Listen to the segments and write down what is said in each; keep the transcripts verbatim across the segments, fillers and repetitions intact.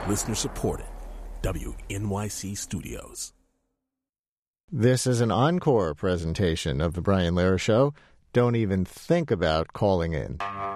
Listener supported. W N Y C Studios. This is an encore presentation of The Brian Lehrer Show. Don't even think about calling in.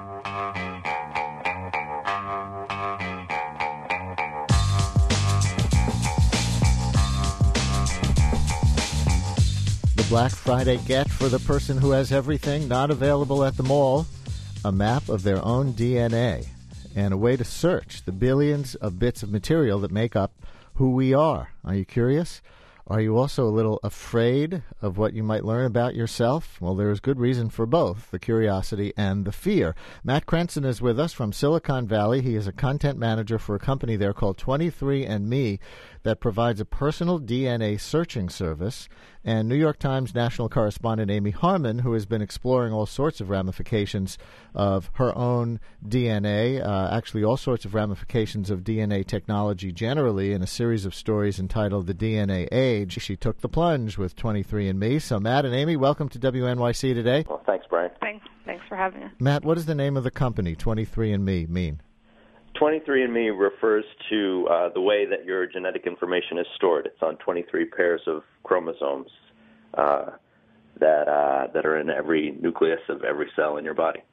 The Black Friday get for the person who has everything not available at the mall, a map of their own D N A, and a way to search the billions of bits of material that make up who we are. Are you curious? Are you also a little afraid of what you might learn about yourself? Well, there is good reason for both, the curiosity and the fear. Matt Crenson is with us from Silicon Valley. He is a content manager for a company there called twenty-three and me that provides a personal D N A searching service. And New York Times national correspondent Amy Harmon, who has been exploring all sorts of ramifications of her own D N A, uh, actually all sorts of ramifications of D N A technology generally, in a series of stories entitled The D N A Age. She took the plunge with twenty-three and me. So Matt and Amy, welcome to W N Y C today. Well, thanks, Brian. Thanks. Thanks for having us. Matt, what does the name of the company, twenty-three and me, mean? twenty-three and me refers to uh, the way that your genetic information is stored. It's on twenty-three pairs of chromosomes uh, that uh, that are in every nucleus of every cell in your body.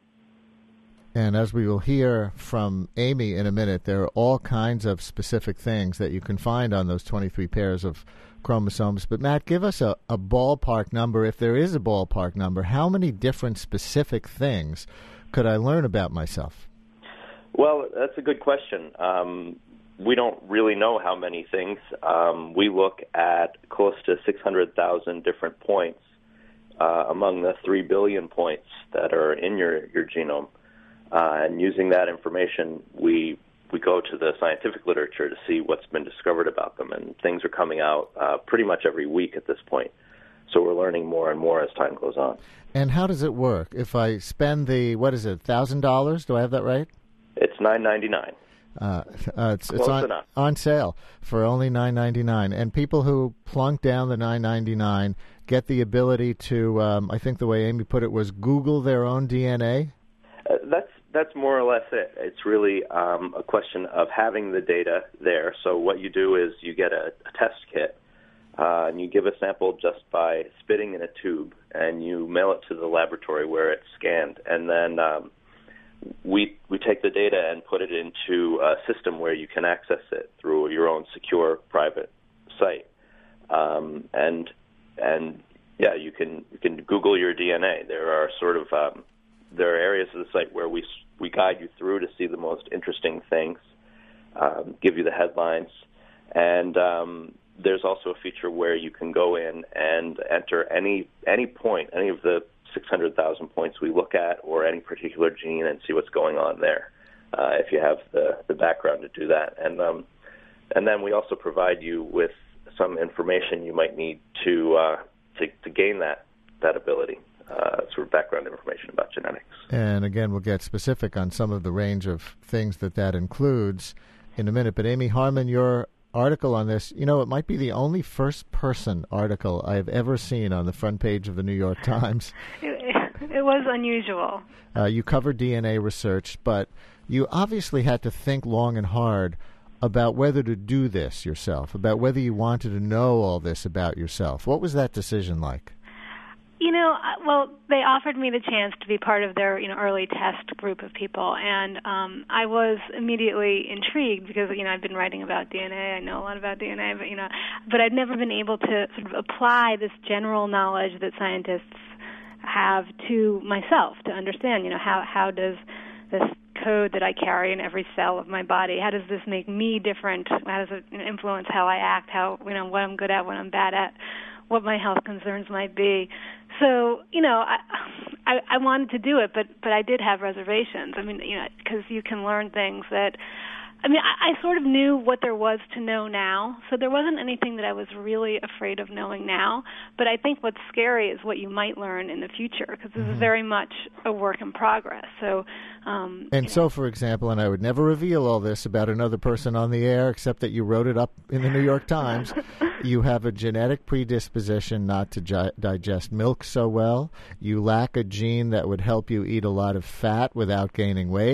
And as we will hear from Amy in a minute, there are all kinds of specific things that you can find on those twenty-three pairs of chromosomes. But Matt, give us a, a ballpark number, if there is a ballpark number. How many different specific things could I learn about myself? Well, that's a good question. Um, we don't really know how many things. Um, we look at close to six hundred thousand different points uh, among the three billion points that are in your, your genome. Uh, and using that information, we we go to the scientific literature to see what's been discovered about them. And things are coming out uh, pretty much every week at this point. So we're learning more and more as time goes on. And how does it work? If I spend the, what is it, one thousand dollars? Do I have that right? It's nine ninety-nine. Uh, uh, it's Close it's on, enough. on sale for only nine ninety-nine. And people who plunk down the nine ninety-nine get the ability to, um, I think the way Amy put it was Google their own D N A? Uh, that's that's more or less it. It's really um, a question of having the data there. So what you do is you get a, a test kit, uh, and you give a sample just by spitting in a tube, and you mail it to the laboratory where it's scanned. And then um, we we take the data and put it into a system where you can access it through your own secure private site. Um, and and yeah, you can you can Google your D N A. There are sort of um, there are areas of the site where we we guide you through to see the most interesting things, um, give you the headlines, and um, there's also a feature where you can go in and enter any any point, any of the six hundred thousand points we look at, or any particular gene, and see what's going on there, uh, if you have the, the background to do that. And um, and then we also provide you with some information you might need to uh, to, to gain that that ability. Uh, sort of background information about genetics. And again, we'll get specific on some of the range of things that that includes in a minute. But Amy Harmon, your article on this, you know, it might be the only first-person article I have ever seen on the front page of the New York Times. It, it was unusual. Uh, you cover D N A research, but you obviously had to think long and hard about whether to do this yourself, about whether you wanted to know all this about yourself. What was that decision like? You know, well, they offered me the chance to be part of their, you know, early test group of people, and um, I was immediately intrigued because, you know, I've been writing about D N A. I know a lot about D N A, but you know, but I'd never been able to sort of apply this general knowledge that scientists have to myself to understand. You know, how how does this code that I carry in every cell of my body, how does this make me different? How does it influence how I act? How, you know, what I'm good at, what I'm bad at, what my health concerns might be. So, you know, I, I I wanted to do it, but but I did have reservations. I mean, you know, because you can learn things that, I mean, I, I sort of knew what there was to know now, so there wasn't anything that I was really afraid of knowing now. But I think what's scary is what you might learn in the future, because this mm-hmm. is very much a work in progress. So, um, and so, know. for example, and I would never reveal all this about another person on the air, except that you wrote it up in the New York Times. You have a genetic predisposition not to gi- digest milk so well. You lack a gene that would help you eat a lot of fat without gaining weight.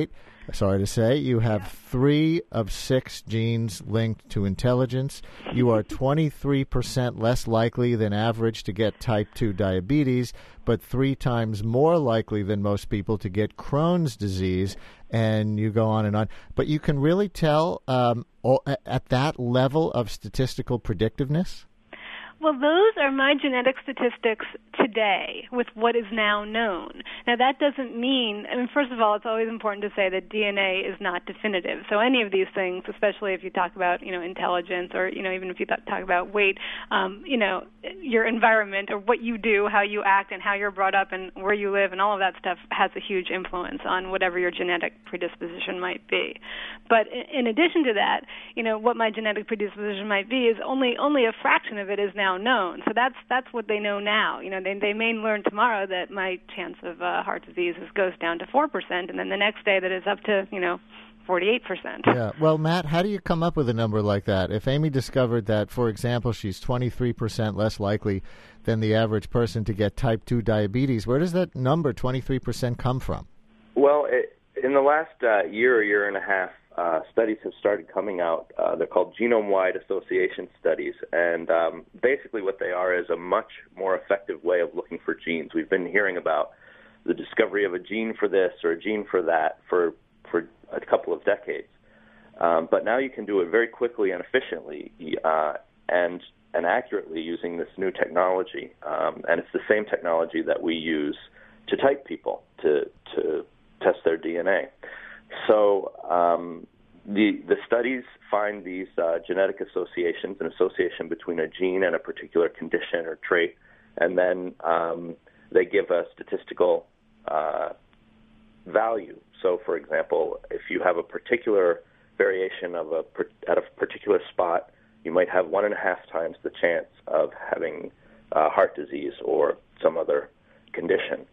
sorry to say, you have three of six genes linked to intelligence. You are twenty-three percent less likely than average to get type two diabetes, but three times more likely than most people to get Crohn's disease, and you go on and on. But you can really tell um, at that level of statistical predictiveness? Well, those are my genetic statistics today with what is now known. Now, that doesn't mean, I mean, first of all, it's always important to say that D N A is not definitive. So any of these things, especially if you talk about, you know, intelligence or, you know, even if you th- talk about weight, um, you know, your environment or what you do, how you act and how you're brought up and where you live and all of that stuff has a huge influence on whatever your genetic predisposition might be. But in addition to that, you know, what my genetic predisposition might be is only only a fraction of it is now known. So that's that's what they know now. You know, they they may learn tomorrow that my chance of uh, heart disease is, goes down to four percent, and then the next day that is up to, you know, forty-eight percent. Yeah. Well, Matt, how do you come up with a number like that? If Amy discovered that, for example, she's twenty-three percent less likely than the average person to get type two diabetes, where does that number, twenty-three percent, come from? Well, it, in the last uh, year or year and a half, Uh, studies have started coming out. Uh, they're called genome-wide association studies, and um, basically what they are is a much more effective way of looking for genes. We've been hearing about the discovery of a gene for this or a gene for that for, for a couple of decades. Um, but now you can do it very quickly and efficiently uh, and, and accurately using this new technology. Um, and it's the same technology that we use to type people, to, to test their D N A. So um, the the studies find these uh, genetic associations, an association between a gene and a particular condition or trait, and then um, they give a statistical uh, value. So, for example, if you have a particular variation of a at a particular spot, you might have one and a half times the chance of having uh, heart disease or some other condition.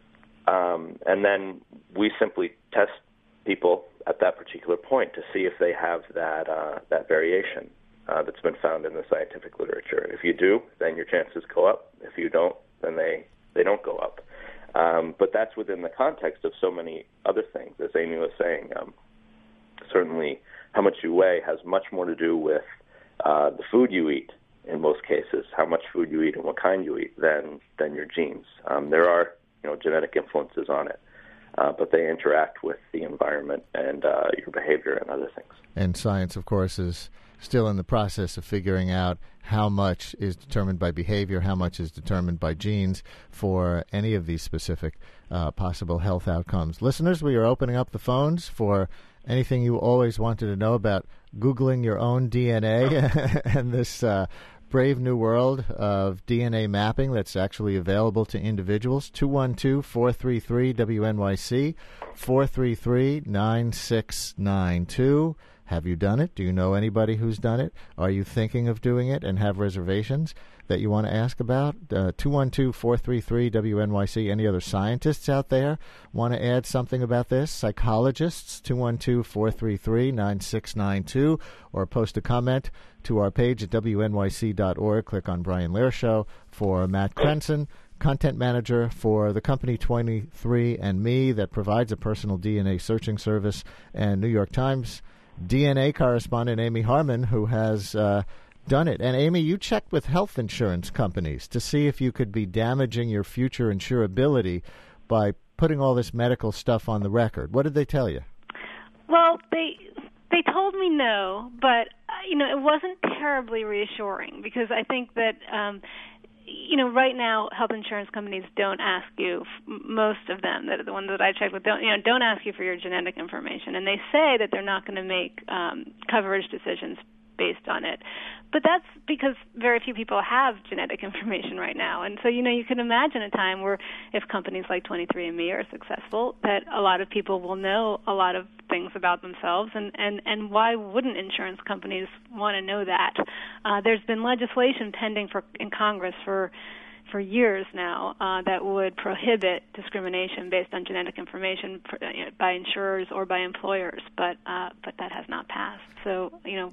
Um, and then we simply test people at that particular point to see if they have that uh, that variation uh, that's been found in the scientific literature. If you do, then your chances go up. If you don't, then they, they don't go up. Um, but that's within the context of so many other things. As Amy was saying, um, certainly how much you weigh has much more to do with uh, the food you eat in most cases, how much food you eat and what kind you eat, than, than your genes. Um, there are you know genetic influences on it. Uh, but they interact with the environment and uh, your behavior and other things. And science, of course, is still in the process of figuring out how much is determined by behavior, how much is determined by genes for any of these specific uh, possible health outcomes. Listeners, we are opening up the phones for anything you always wanted to know about Googling your own D N A and this uh, brave new world of D N A mapping that's actually available to individuals. two one two, four three three, W N Y C, four three three, nine six nine two. Have you done it? Do you know anybody who's done it? Are you thinking of doing it and have reservations that you want to ask about? Uh, two one two, four three three, W N Y C. Any other scientists out there want to add something about this? Psychologists, two one two, four three three, nine six nine two, or post a comment to our page at W N Y C dot org. Click on Brian Lehrer Show. For Matt Krenson, content manager for the company twenty-three and me that provides a personal D N A searching service, and New York Times D N A correspondent Amy Harmon, who has uh, done it. And Amy, you checked with health insurance companies to see if you could be damaging your future insurability by putting all this medical stuff on the record. What did they tell you? Well, they they told me no, but uh, you know, it wasn't terribly reassuring because I think that um, you know, right now health insurance companies don't ask you, most of them, that the ones that I checked with, don't you know, don't ask you for your genetic information, and they say that they're not going to make um, coverage decisions based on it. But that's because very few people have genetic information right now. And so, you know, you can imagine a time where if companies like twenty-three and me are successful, that a lot of people will know a lot of things about themselves. And, and, and why wouldn't insurance companies want to know that? Uh, there's been legislation pending for in Congress for for years now uh, that would prohibit discrimination based on genetic information for, you know, by insurers or by employers. But uh, but that has not passed. So, you know,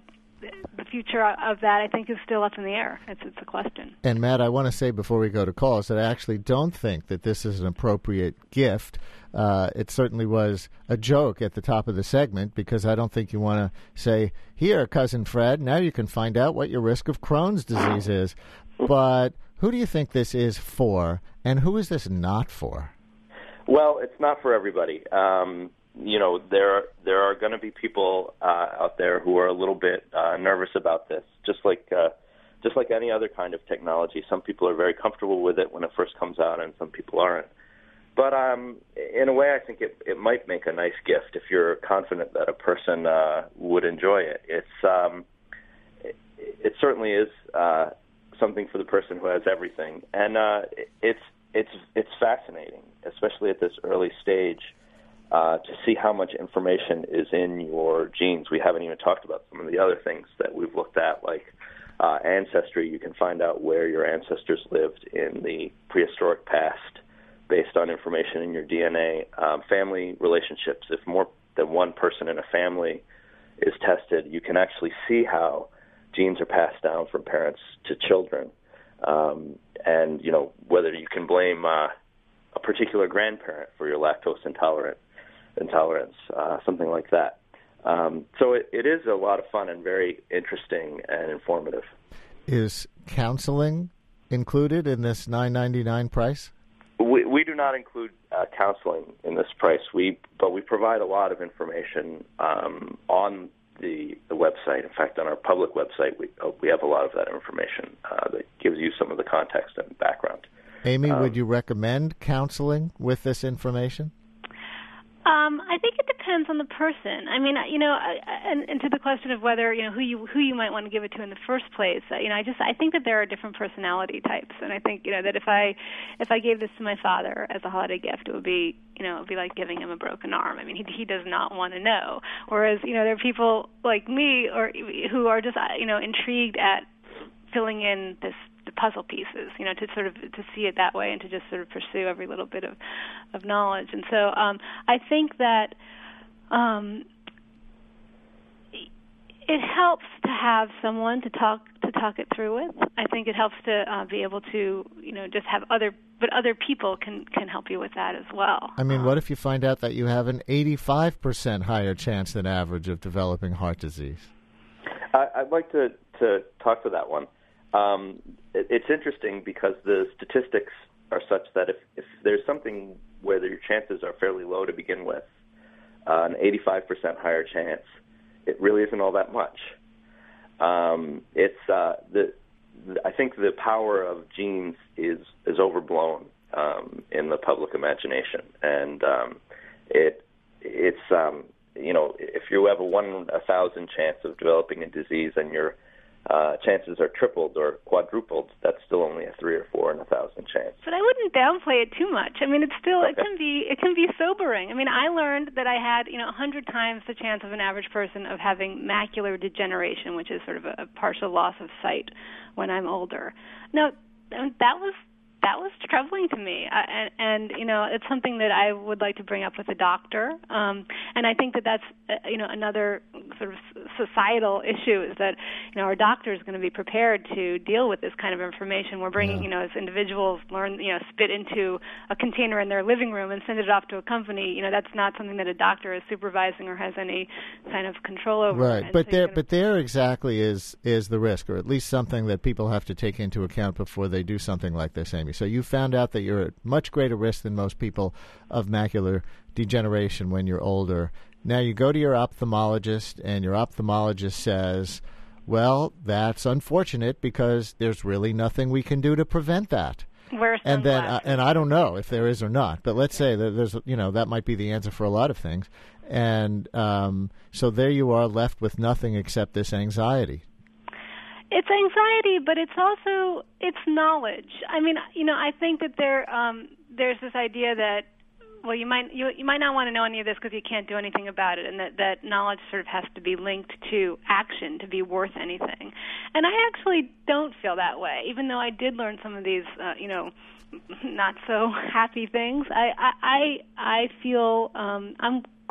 the future of that, I think, is still up in the air. It's, it's a question. And, Matt, I want to say before we go to calls that I actually don't think that this is an appropriate gift. Uh, it certainly was a joke at the top of the segment because I don't think you want to say, here, Cousin Fred, now you can find out what your risk of Crohn's disease is. But who do you think this is for, and who is this not for? Well, it's not for everybody. Um, you know, there there are going to be people uh, out there who are a little bit uh, nervous about this, just like uh, just like any other kind of technology. Some people are very comfortable with it when it first comes out, and some people aren't. But um, in a way, I think it, it might make a nice gift if you're confident that a person uh, would enjoy it. It's um, it, it certainly is uh, something for the person who has everything, and uh, it's it's it's fascinating, especially at this early stage, uh, to see how much information is in your genes. We haven't even talked about some of the other things that we've looked at, like uh, ancestry. You can find out where your ancestors lived in the prehistoric past based on information in your D N A. Um, family relationships, if more than one person in a family is tested, you can actually see how genes are passed down from parents to children. Um, and, you know, whether you can blame uh, a particular grandparent for your lactose intolerant intolerance, uh, something like that. Um, so it, it is a lot of fun and very interesting and informative. Is counseling included in this nine ninety-nine price? We, we do not include uh, counseling in this price. We, but we provide a lot of information um, on the, the website. In fact, on our public website, we uh, we have a lot of that information uh, that gives you some of the context and background. Amy, um, would you recommend counseling with this information? Um, I think it depends on the person. I mean, you know, and, and to the question of whether, you know, who you who you might want to give it to in the first place. You know, I just I think that there are different personality types, and I think, you know, that if I if I gave this to my father as a holiday gift, it would be, you know, it would be like giving him a broken arm. I mean, he he does not want to know. Whereas, you know, there are people like me or who are just, you know, intrigued at filling in this the puzzle pieces, you know, to sort of to see it that way and to just sort of pursue every little bit of, of knowledge. And so um, I think that um, it helps to have someone to talk to talk it through with. I think it helps to uh, be able to, you know, just have other, but other people can, can help you with that as well. I mean, um, what if you find out that you have an eighty-five percent higher chance than average of developing heart disease? I, I'd like to, to talk to that one. Um, it, it's interesting because the statistics are such that if, if there's something where your chances are fairly low to begin with, uh, an eighty-five percent higher chance, it really isn't all that much. Um, it's uh, the, the I think the power of genes is is overblown um, in the public imagination, and um, it it's um, you know, if you have a one in a thousand chance of developing a disease and you're Uh, chances are tripled or quadrupled, that's still only a three or four in a thousand chance. But I wouldn't downplay it too much. I mean, it's still okay. it can be it can be sobering. I mean, I learned that I had, you know, a hundred times the chance of an average person of having macular degeneration, which is sort of a, a partial loss of sight when I'm older. Now, that was that was troubling to me, uh, and, and you know, it's something that I would like to bring up with a doctor. Um, and I think that that's uh, you know another sort of societal issue is that you know our doctor is going to be prepared to deal with this kind of information. We're bringing yeah. you know as individuals learn you know spit into a container in their living room and send it off to a company. You know that's not something that a doctor is supervising or has any kind of control over. Right, and but so there gonna... but there exactly is is the risk, or at least something that people have to take into account before they do something like this, Amy. So you found out that you're at much greater risk than most people of macular degeneration when you're older. Now you go to your ophthalmologist, and your ophthalmologist says, well, that's unfortunate because there's really nothing we can do to prevent that. Wear and then, uh, sunglasses. and I don't know if there is or not, but let's say that there's, you know, that might be the answer for a lot of things. And um, so there you are left with nothing except this anxiety. It's anxiety, but it's also it's knowledge. I mean, you know, I think that there um, there's this idea that well, you might you you might not want to know any of this because you can't do anything about it, and that that knowledge sort of has to be linked to action to be worth anything. And I actually don't feel that way, even though I did learn some of these, uh, you know, not so happy things. I I I, I feel um, I'm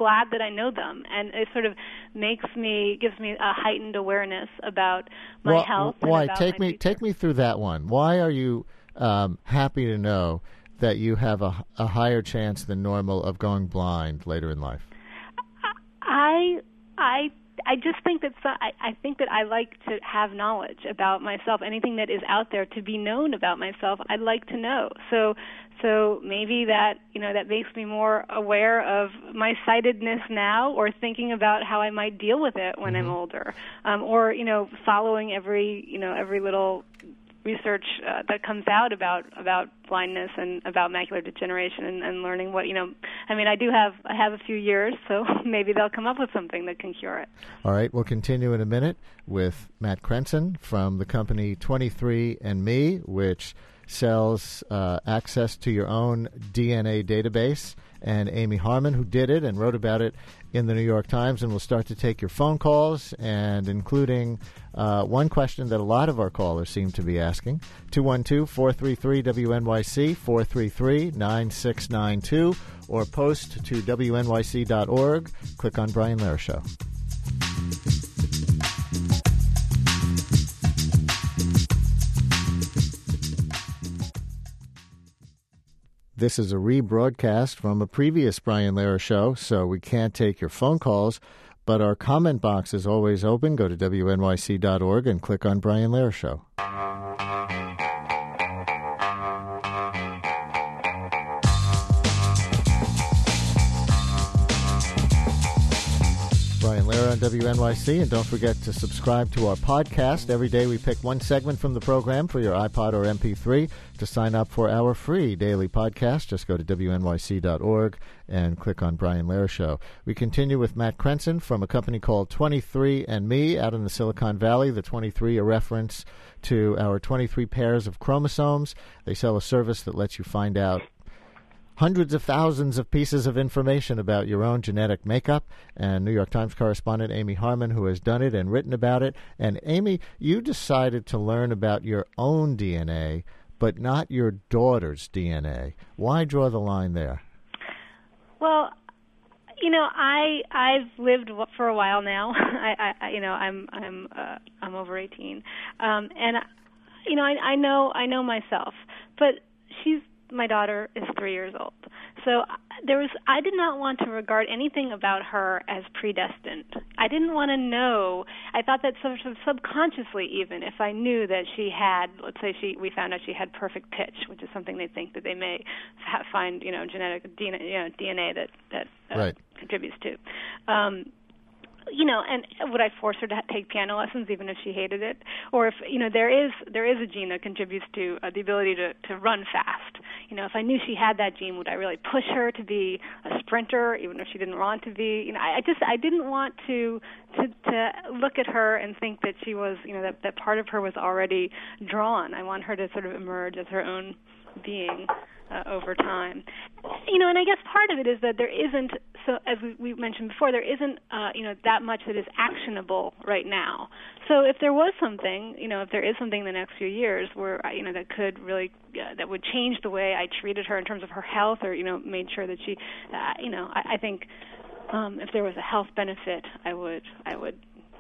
glad that I know them, and it sort of makes me, gives me a heightened awareness about my well, health. Why? And about take my me, future. take me through that one. Why are you um, happy to know that you have a, a higher chance than normal of going blind later in life? I, I. I just think that so, I, I think that I like to have knowledge about myself. Anything that is out there to be known about myself, I'd like to know. So, so maybe that you know that makes me more aware of my sightedness now, or thinking about how I might deal with it when mm-hmm. I'm older, um, or you know, following every you know every little research uh, that comes out about about blindness and about macular degeneration, and, and learning what you know. I mean, I do have I have a few years, so maybe they'll come up with something that can cure it. All right, we'll continue in a minute with Matt Krenson from the company twenty-three and me, which sells uh, access to your own D N A database, and Amy Harmon, who did it and wrote about it in the New York Times. And we'll start to take your phone calls, and including uh, one question that a lot of our callers seem to be asking, two one two, four three three, W N Y C, four three three, nine six nine two, or post to W N Y C dot org. Click on Brian Lehrer Show. This is a rebroadcast from a previous Brian Lehrer show, so we can't take your phone calls, but our comment box is always open. Go to W N Y C dot org and click on Brian Lehrer Show. Brian Lehrer on W N Y C, and don't forget to subscribe to our podcast. Every day we pick one segment from the program for your iPod or M P three. To sign up for our free daily podcast, just go to W N Y C dot org and click on Brian Lehrer Show. We continue with Matt Krenson from a company called twenty-three and me out in the Silicon Valley. The twenty-three, a reference to our twenty-three pairs of chromosomes. They sell a service that lets you find out hundreds of thousands of pieces of information about your own genetic makeup, and New York Times correspondent Amy Harmon, who has done it and written about it. And Amy, you decided to learn about your own D N A, but not your daughter's D N A. Why draw the line there? Well, you know, I I've lived for a while now. I, I you know I'm I'm uh, I'm over eighteen, um, and you know I, I know I know myself, but she's. My daughter is three years old. So there was, I did not want to regard anything about her as predestined. I didn't want to know. I thought that sort of subconsciously, even if I knew that she had, let's say she, we found out she had perfect pitch, which is something they think that they may ha- find, you know, genetic D N A, you know, D N A that that uh, right. contributes to. Um, You know, and would I force her to take piano lessons even if she hated it? Or if, you know, there is there is a gene that contributes to uh, the ability to, to run fast. You know, if I knew she had that gene, would I really push her to be a sprinter even if she didn't want to be? You know, I, I just, I didn't want to, to to look at her and think that she was, you know, that, that part of her was already drawn. I want her to sort of emerge as her own being uh, over time. You know, and I guess part of it is that there isn't, so as we, we mentioned before, there isn't, uh, you know, that much that is actionable right now. So if there was something, you know, if there is something in the next few years where, you know, that could really, uh, that would change the way I treated her in terms of her health, or, you know, made sure that she, uh, you know, I, I think um, if there was a health benefit, I would, I would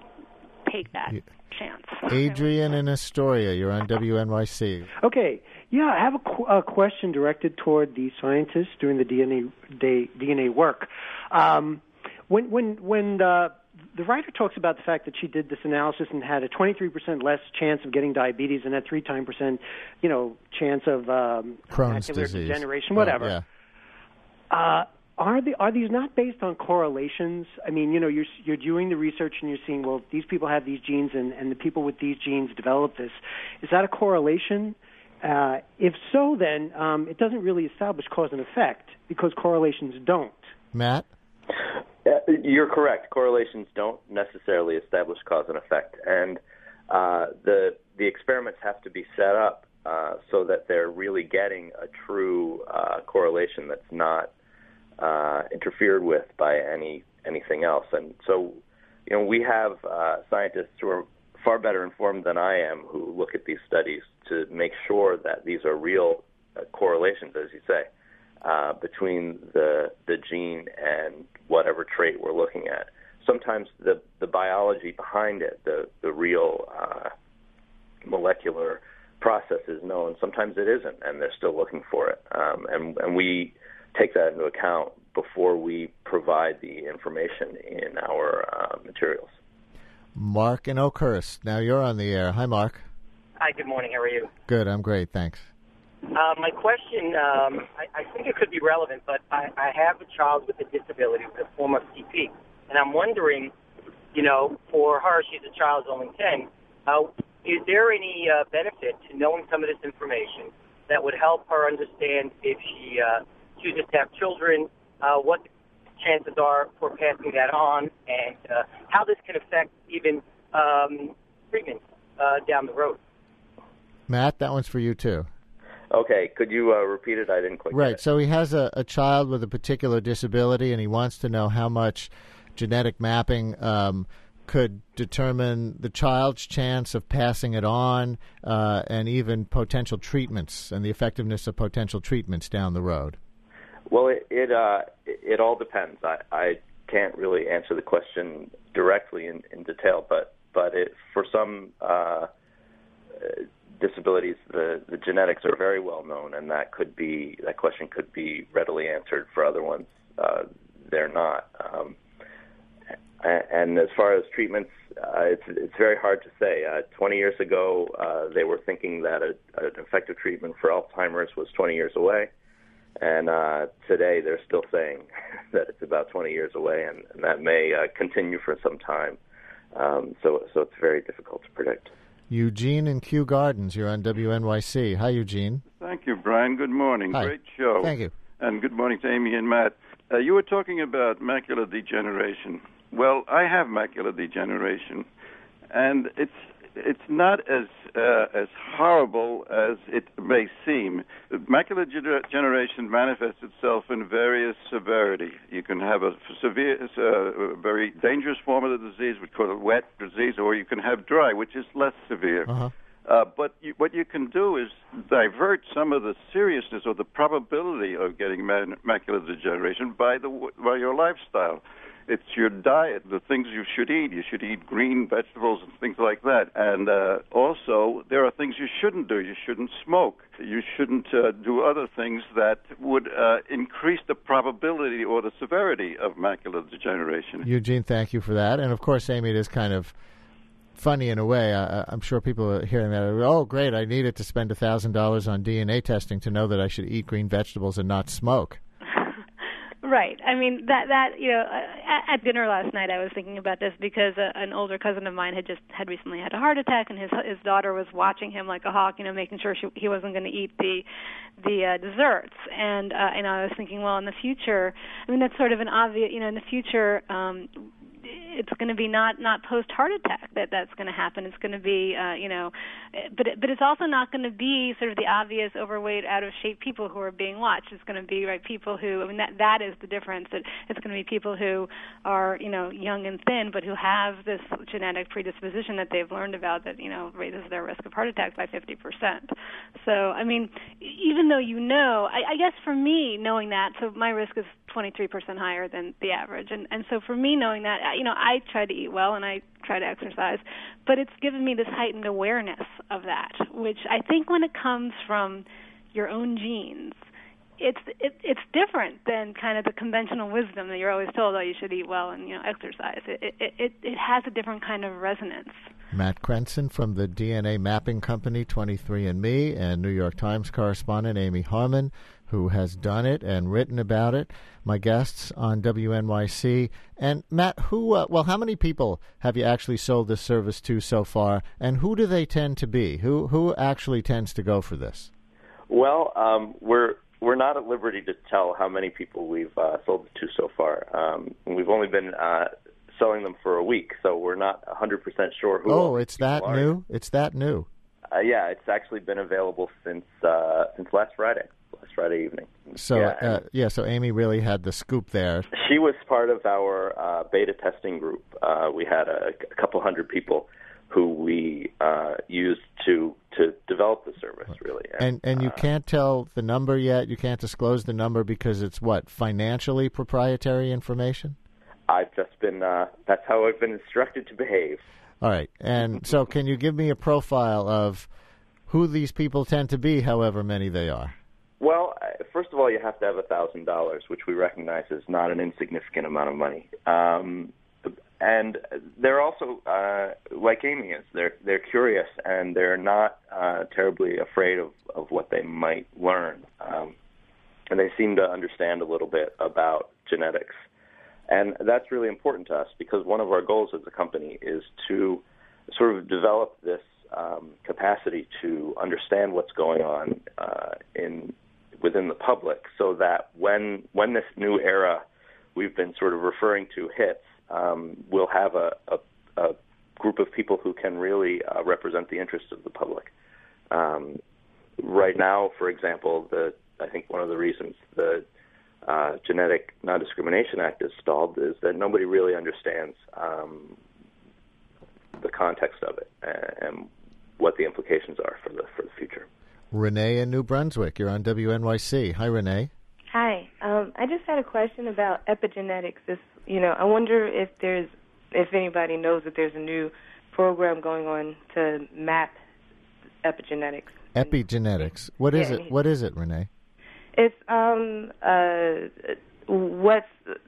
take that. Yeah. Chance. Adrian in Astoria, you're on W N Y C. Okay. Yeah, I have a, qu- a question directed toward the scientists doing the D N A day, D N A work. Um, when when when uh, the writer talks about the fact that she did this analysis and had a twenty-three percent less chance of getting diabetes and a three time percent, you know, chance of um, Crohn's macular disease, degeneration, whatever. Oh, yeah. Uh, Are the are these not based on correlations? I mean, you know, you're you're doing the research and you're seeing, well, these people have these genes and, and the people with these genes develop this. Is that a correlation? Uh, if so, then um, it doesn't really establish cause and effect because correlations don't. Matt? Uh, you're correct. Correlations don't necessarily establish cause and effect, and uh, the the experiments have to be set up uh, so that they're really getting a true uh, correlation that's not Uh, interfered with by any anything else. And so, you know, we have uh, scientists who are far better informed than I am who look at these studies to make sure that these are real uh, correlations, as you say. uh, between the the gene and whatever trait we're looking at. Sometimes the, the biology behind it, the, the real uh, molecular process is known. Sometimes it isn't, and they're still looking for it. Um, and, and we take that into account before we provide the information in our uh, materials. Mark in Oakhurst. Now you're on the air. Hi, Mark. Hi, good morning. How are you? Good, I'm great, thanks. Uh, my question, um, I, I think it could be relevant, but I, I have a child with a disability with a form of C P. And I'm wondering, you know, for her, she's a child, only ten, uh, is there any uh, benefit to knowing some of this information that would help her understand if she uh, chooses to have children, uh, what the chances are for passing that on, and uh, how this can affect even um, treatment uh, down the road? Matt, that one's for you, too. Okay, could you uh, repeat it? I didn't quite Right, get it. so he has a, a child with a particular disability, and he wants to know how much genetic mapping um, could determine the child's chance of passing it on, uh, and even potential treatments and the effectiveness of potential treatments down the road. Well, it it, uh, it all depends. I, I can't really answer the question directly in, in detail, but but it, for some uh, disabilities, the, the genetics are very well known, and that could be that question could be readily answered. For other ones, uh, they're not. Um, And as far as treatments, uh, it's it's very hard to say. Uh, twenty years ago, uh, they were thinking that a, an effective treatment for Alzheimer's was twenty years away, and uh, today they're still saying that it's about twenty years away, and, and that may uh, continue for some time. Um, so, so it's very difficult to predict. Eugene in Kew Gardens, you're on W N Y C. Hi, Eugene. Thank you, Brian. Good morning. Hi. Great show. Thank you. And good morning to Amy and Matt. Uh, you were talking about macular degeneration. Well, I have macular degeneration, and it's it's not as uh, as horrible as it may seem. Macular degeneration manifests itself in various severity. You can have a severe, uh, very dangerous form of the disease, we call it wet disease, or you can have dry, which is less severe. Uh-huh. Uh, but you, what you can do is divert some of the seriousness or the probability of getting man- macular degeneration by the by your lifestyle. It's your diet, the things you should eat. You should eat green vegetables and things like that. And uh, also, there are things you shouldn't do. You shouldn't smoke. You shouldn't uh, do other things that would uh, increase the probability or the severity of macular degeneration. Eugene, thank you for that. And, of course, Amy, it is kind of funny in a way. I, I'm sure people are hearing that. Oh, great, I needed to spend one thousand dollars on D N A testing to know that I should eat green vegetables and not smoke. Right. I mean, that, that you know, at, at dinner last night I was thinking about this because uh, an older cousin of mine had just had recently had a heart attack, and his his daughter was watching him like a hawk, you know, making sure she, he wasn't going to eat the the uh, desserts. And, uh, and I was thinking, well, in the future, I mean, that's sort of an obvious, you know, in the future, um, it's going to be not, not post-heart attack that that's going to happen. It's going to be, uh, you know, but but it's also not going to be sort of the obvious overweight, out-of-shape people who are being watched. It's going to be, right, people who, I mean, that that is the difference. That it's going to be people who are, you know, young and thin, but who have this genetic predisposition that they've learned about that, you know, raises their risk of heart attack by fifty percent. So, I mean, even though you know, I, I guess for me, knowing that, so my risk is twenty-three percent higher than the average. And, and so for me, knowing that, you know, I try to eat well and I try to exercise, but it's given me this heightened awareness of that, which I think when it comes from your own genes, it's it, it's different than kind of the conventional wisdom that you're always told, oh, you should eat well and, you know, exercise. It it it, it has a different kind of resonance. Matt Krenson from the D N A mapping company twenty-three and me, and New York Times correspondent Amy Harmon, who has done it and written about it. My guests on W N Y C. And Matt, who? Uh, well, how many people have you actually sold this service to so far, and who do they tend to be? Who who actually tends to go for this? Well, um, we're we're not at liberty to tell how many people we've uh, sold it to so far. Um, we've only been uh, selling them for a week, so we're not one hundred percent sure who. Oh, it's that are. new? It's that new. Uh, yeah, it's actually been available since uh, since last Friday. Last Friday evening. So yeah, uh, yeah, so Amy really had the scoop there. She was part of our uh, beta testing group. Uh, we had a, a couple hundred people who we uh, used to to develop the service, really. And and you uh, can't tell the number yet. You can't disclose the number because it's what, financially proprietary information? I've just been. Uh, that's how I've been instructed to behave. All right. And so, can you give me a profile of who these people tend to be, however many they are? Well, first of all, you have to have a thousand dollars, which we recognize is not an insignificant amount of money. Um, And they're also, uh, like Amy is, they're they're curious and they're not uh, terribly afraid of, of what they might learn. Um, and they seem to understand a little bit about genetics. And that's really important to us because one of our goals as a company is to sort of develop this um, capacity to understand what's going on uh, in within the public so that when when this new era we've been sort of referring to hits, Um, we'll have a, a, a group of people who can really uh, represent the interests of the public. Um, right now, for example, the I think one of the reasons the uh, Genetic Non-Discrimination Act is stalled is that nobody really understands um, the context of it and, and what the implications are for the for the future. Renee in New Brunswick, you're on W N Y C. Hi, Renee. Hi. Um, I just had a question about epigenetics. This, you know, I wonder if there's, if anybody knows that there's a new program going on to map epigenetics. Epigenetics. What is yeah, it? What is it, Renee? It's um uh what's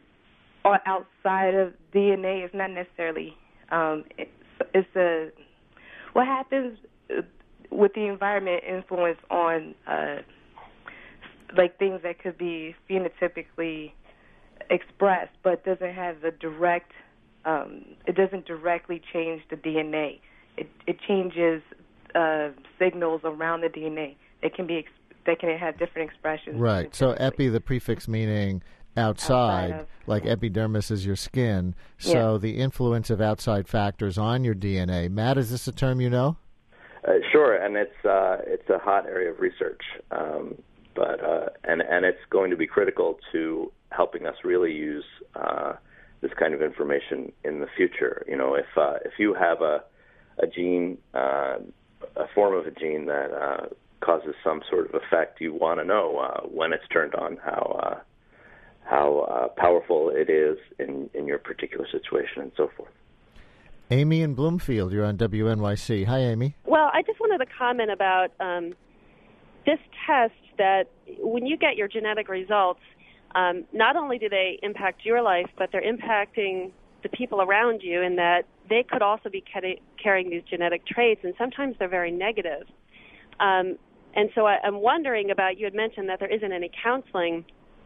outside of D N A is not necessarily um it's, it's a what happens with the environment influence on uh. like things that could be phenotypically expressed, but doesn't have a direct, um, it doesn't directly change the D N A. It, it changes uh, signals around the D N A. They can be, they can have different expressions. Right. So epi, the prefix meaning outside, outside of, like epidermis is your skin. So yeah. The influence of outside factors on your D N A. Matt, is this a term you know? Uh, sure, and it's uh, it's a hot area of research. Um, But uh, and and it's going to be critical to helping us really use uh, this kind of information in the future. You know, if uh, if you have a a gene, uh, a form of a gene that uh, causes some sort of effect, you want to know uh, when it's turned on, how uh, how uh, powerful it is in in your particular situation, and so forth. Amy in Bloomfield, you're on W N Y C. Hi, Amy. Well, I just wanted to comment about um, this test. That when you get your genetic results, um, not only do they impact your life, but they're impacting the people around you in that they could also be ca- carrying these genetic traits, and sometimes they're very negative. Um, and so I, I'm wondering about, you had mentioned that there isn't any counseling.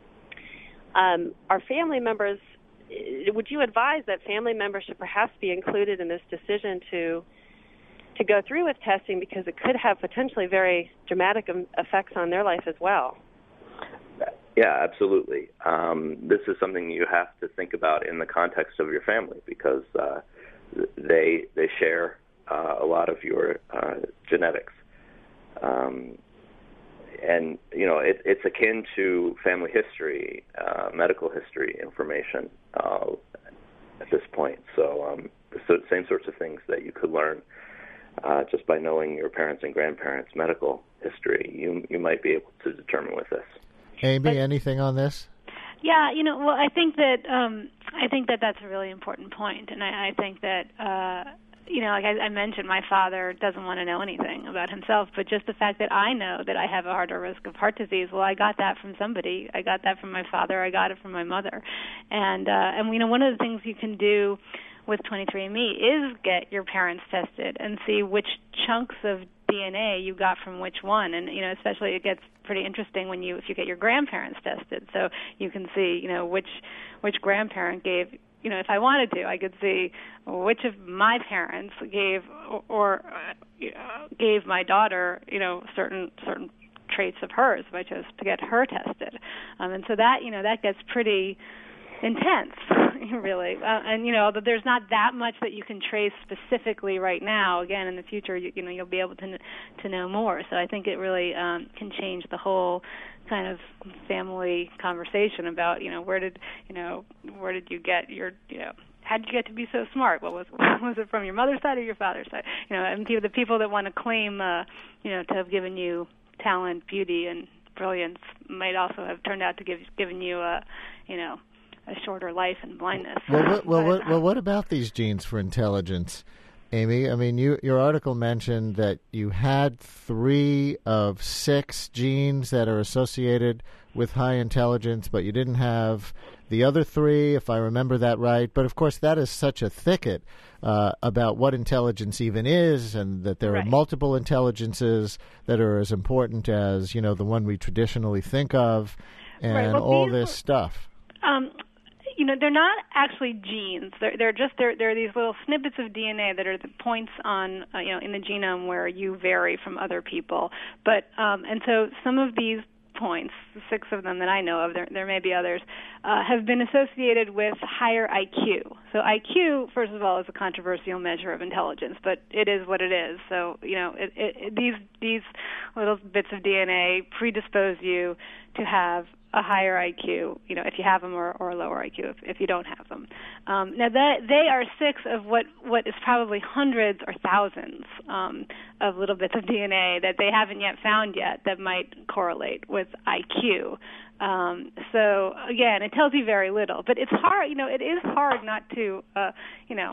Um, are family members, would you advise that family members should perhaps be included in this decision to to go through with testing because it could have potentially very dramatic effects on their life as well? Yeah, absolutely. Um, this is something you have to think about in the context of your family because uh, they they share uh, a lot of your uh, genetics. Um, and, you know, it, it's akin to family history, uh, medical history information uh, at this point. So um, the same sorts of things that you could learn Uh, just by knowing your parents' and grandparents' medical history, you you might be able to determine with this. Amy, but, anything on this? Yeah, you know, well, I think that um, I think that that's a really important point, and I, I think that uh, you know, like I, I mentioned, my father doesn't want to know anything about himself, but just the fact that I know that I have a harder risk of heart disease, well, I got that from somebody. I got that from my father. I got it from my mother, and uh, and you know, one of the things you can do with twenty-three and me is get your parents tested and see which chunks of D N A you got from which one. And, you know, especially it gets pretty interesting when you, if you get your grandparents tested. So you can see, you know, which, which grandparent gave, you know, if I wanted to, I could see which of my parents gave or, or uh, gave my daughter, you know, certain, certain traits of hers if I chose to get her tested. Um, and so that, you know, that gets pretty intense, really. Uh, and, you know, there's not that much that you can trace specifically right now. Again, in the future, you, you know, you'll be able to to know more. So I think it really um, can change the whole kind of family conversation about, you know, where did, you know, where did you get your, you know, how did you get to be so smart? What was was it from your mother's side or your father's side? You know, and people, the people that want to claim, uh, you know, to have given you talent, beauty, and brilliance might also have turned out to give given you a, you know, a shorter life and blindness. Well, what, well, but, what, well, what about these genes for intelligence, Amy? I mean, you, your article mentioned that you had three of six genes that are associated with high intelligence, but you didn't have the other three, if I remember that right. But, of course, that is such a thicket uh, about what intelligence even is, and that there right. are multiple intelligences that are as important as, you know, the one we traditionally think of, and right. well, all these, this stuff. Um, you know, they're not actually genes. They're, they're just they're, they're these little snippets of D N A that are the points on uh, you know in the genome where you vary from other people. But um, and so some of these points, six of them that I know of, there, there may be others, uh, have been associated with higher I Q. So I Q, first of all, is a controversial measure of intelligence, but it is what it is. So, you know, it, it, it, these these little bits of D N A predispose you to have a higher I Q, you know, if you have them, or, or a lower I Q if, if you don't have them. Um, now, that, they are six of what, what is probably hundreds or thousands um, of little bits of D N A that they haven't yet found yet that might correlate with I Q. Um, so, again, it tells you very little. But it's hard, you know, it is hard not to, uh, you know,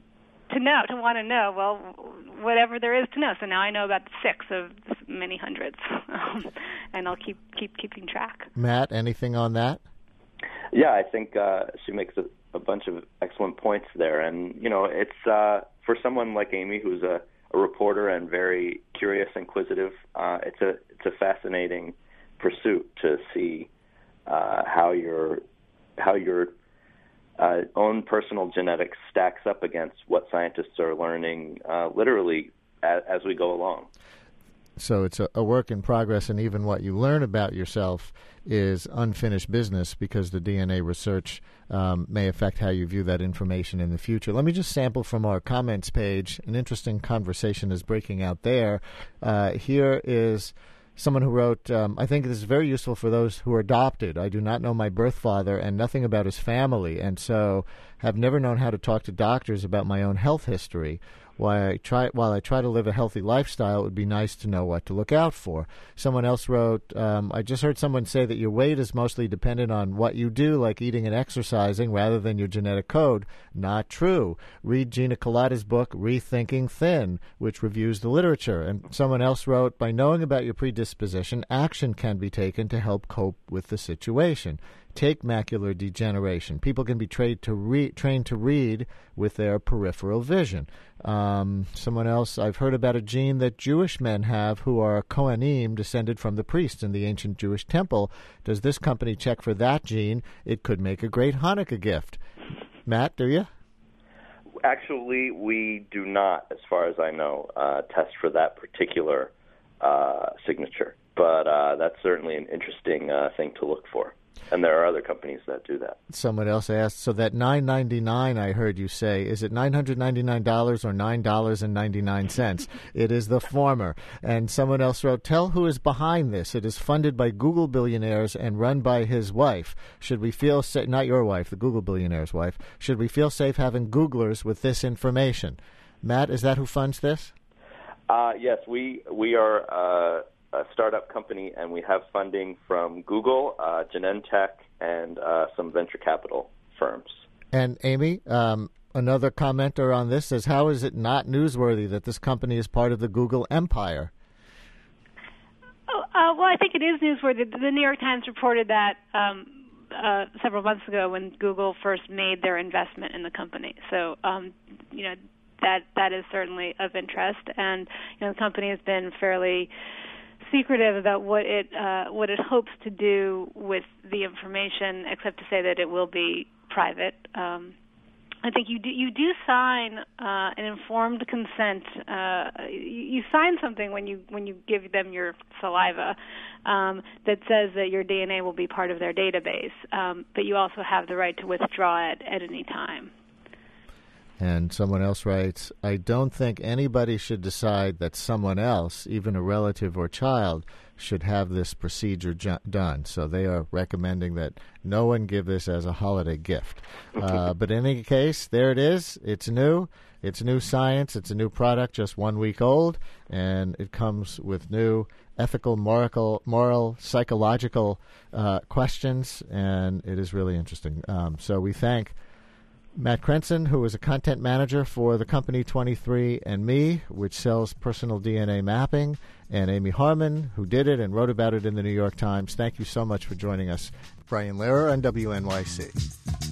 to know, to want to know, well, whatever there is to know. So now I know about six of many hundreds, um, and I'll keep keep keeping track. Matt, anything on that? Yeah, I think uh, she makes a, a bunch of excellent points there. And, you know, it's uh, for someone like Amy, who's a, a reporter and very curious, inquisitive, uh, it's a it's a fascinating pursuit to see uh, how your how your uh, own personal genetics stacks up against what scientists are learning, uh, literally as, as we go along. So it's a, a work in progress, and even what you learn about yourself is unfinished business, because the D N A research um, may affect how you view that information in the future. Let me just sample from our comments page. An interesting conversation is breaking out there. Uh, here is someone who wrote, um, I think this is very useful for those who are adopted. I do not know my birth father and nothing about his family, and so have never known how to talk to doctors about my own health history. While I try, while I try to live a healthy lifestyle, it would be nice to know what to look out for. Someone else wrote, um, I just heard someone say that your weight is mostly dependent on what you do, like eating and exercising, rather than your genetic code. Not true. Read Gina Kolata's book, Rethinking Thin, which reviews the literature. And someone else wrote, by knowing about your predisposition, action can be taken to help cope with the situation. Take macular degeneration. People can be trained to, re- trained to read with their peripheral vision. Um, someone else, I've heard about a gene that Jewish men have who are Kohanim, descended from the priests in the ancient Jewish temple. Does this company check for that gene? It could make a great Hanukkah gift. Matt, do you? Actually, we do not, as far as I know, uh, test for that particular uh, signature. But uh, that's certainly an interesting uh, thing to look for. And there are other companies that do that. Someone else asked, so that nine ninety-nine I heard you say, is it nine hundred ninety-nine dollars or nine dollars and ninety-nine cents? It is the former. And someone else wrote, tell who is behind this. It is funded by Google billionaires and run by his wife. Should we feel safe, not your wife, the Google billionaire's wife, should we feel safe having Googlers with this information? Matt, is that who funds this? Uh, yes, we, we are... Uh, a startup company, and we have funding from Google, uh, Genentech, and uh, some venture capital firms. And Amy, um, another commenter on this says, how is it not newsworthy that this company is part of the Google empire? Oh, uh, well, I think it is newsworthy. The New York Times reported that um, uh, several months ago when Google first made their investment in the company. So, um, you know, that that is certainly of interest. And, you know, the company has been fairly secretive about what it uh, what it hopes to do with the information, except to say that it will be private. Um, I think you do you do sign uh, an informed consent. Uh, you, you sign something when you when you give them your saliva um, that says that your D N A will be part of their database, um, but you also have the right to withdraw it at any time. And someone else writes, I don't think anybody should decide that someone else, even a relative or child, should have this procedure ju- done. So they are recommending that no one give this as a holiday gift. Uh, but in any case, there it is. It's new. It's new science. It's a new product, just one week old, and it comes with new ethical, moral, moral psychological uh, questions, and it is really interesting. Um, so we thank Matt Krenson, who is a content manager for the company twenty-three and me, which sells personal D N A mapping, and Amy Harmon, who did it and wrote about it in the New York Times. Thank you so much for joining us. Brian Lehrer on W N Y C.